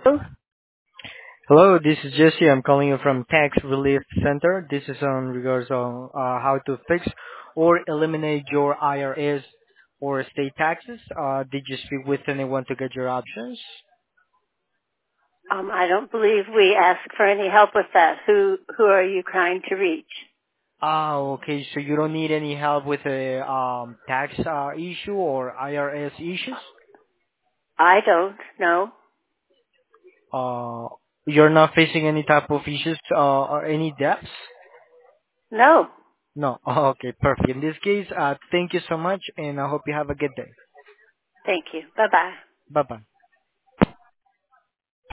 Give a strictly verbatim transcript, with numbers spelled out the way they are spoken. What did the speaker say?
Hello, this is Jesse. I'm calling you from Tax Relief Center. This is on regards on uh, how to fix or eliminate your I R S or state taxes. Uh, did you speak with anyone to get your options? Um, I don't believe we ask for any help with that. Who who are you trying to reach? Ah, okay. So you don't need any help with a um, tax uh, issue or I R S issues? I don't know. Uh, you're not facing any type of issues uh, or any debts? No. No. Okay, perfect. In this case, uh, thank you so much, and I hope you have a good day. Thank you. Bye bye. Bye bye.